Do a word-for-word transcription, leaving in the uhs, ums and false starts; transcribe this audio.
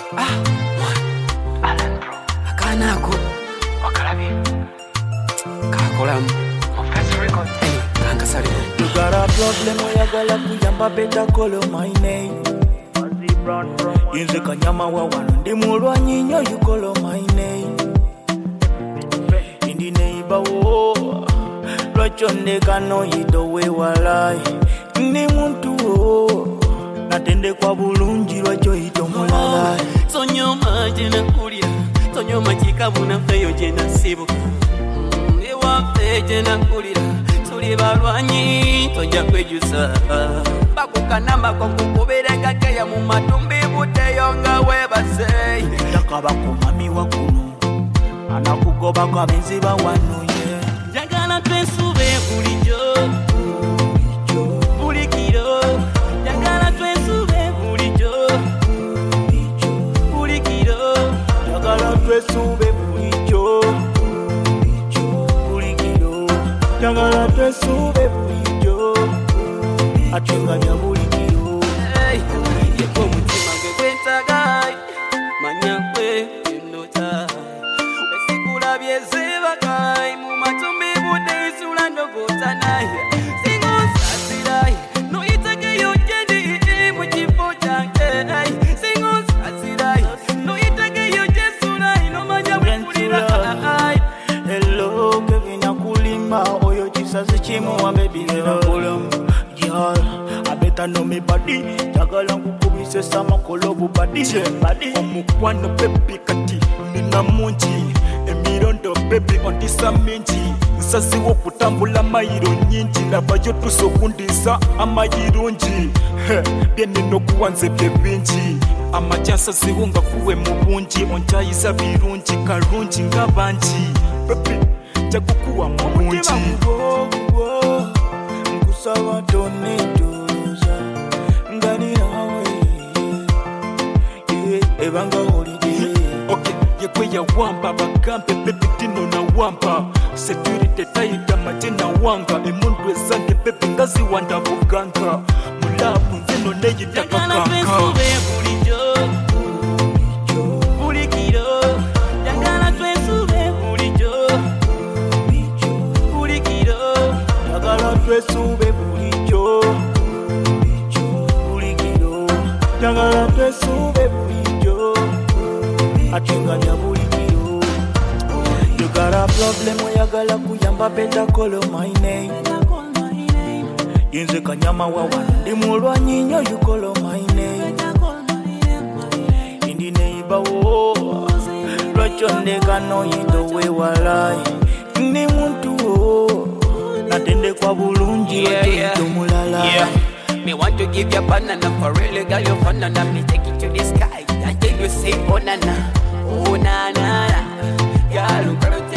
Ah, man. Alan bro. Akana ako. Wakalabi. Kakolam. Confess record. Hey, kanka sari. You got a problem oyagala kuyamba beta call my name. Yinze kanyama wa wano ndi mulwanyi nnyo you call my name. Indi neighbor wo. Lwacho ndeka no yidowe walai. Ndi muntu wo. Natende kwa bulungi lwacho yitomulala. Sonyoma jena kulia, sonyoma chikabu na feyo jena sibu. Ewa fe jena kulia, tuli balwanyi toja kwejusa. Bakukanamba kwa kukubirenga keya mu matumbi buteyo nga webase. Takaba ku mami wa kuno, anakugoba kwa benzi ba wano ye. Jagala twesube bulijo, bulikiro. Jagala twesube bulijo, bulikiro. Jagala twesube bulijo, bulikiro. Jagala twesube bulijo, atenganya bulikiro. Hey, yeko mutima gwe kwetaga, manya kwe enota. Wesikula byezeba kai, mu matumbi bude isula ndogota naye. Singo sasirai, no itake yo jendi mu kifo kyange. Singo sasirai, no itake yo jesurai, no manya kulira. Hello, Kevin Akulima, oyo chisazi chimu wa baby Akulum. Girl, I better know me body. Jagala nkukubise sama kolobu body. Body. Omukwano baby kati, nina munji. Emirondo baby ondisa minji. Nsasi wo kutambula mayiro nyinji. Nabayo tusokundisa amayirunji. He, byenne no kuwanze bye binji. Amachansa ziwunga kuwe mubunji. Onchayisa birunji karunji ngabanji. Baby, jakukuwa mubunji. Nkusaba tonetoza ngani nawe yeah, ebanga holiday. Okay, yekwe ya wamba bagambe baby dino na wamba. Security taita majina wanga. Emundu ezange baby ngazi wanda buganga. Mulabu nzino neyi Jagala takakanka. twesube bulijo, bulikiro. Jagala twesube bulijo, bulikiro. Jagala twesube bulijo, bulikiro. Jagala twesube bulijo, atenganya bulikiro. You got a problem oyagala kuyamba beta call my name. Yinze kanyama wa wano ndi mulwanyi nnyo you call my name. Indi neighbor wo. Lwacho ndeka no yidowe walai. Ndi muntu wo. Natende kwa bulungi Yeah, lwacho yeah. yitomulala. Yeah. Me want to give you banana for real, girl. You banana, me take it to the sky. I tell you say banana, oh na na na. Girl, girl,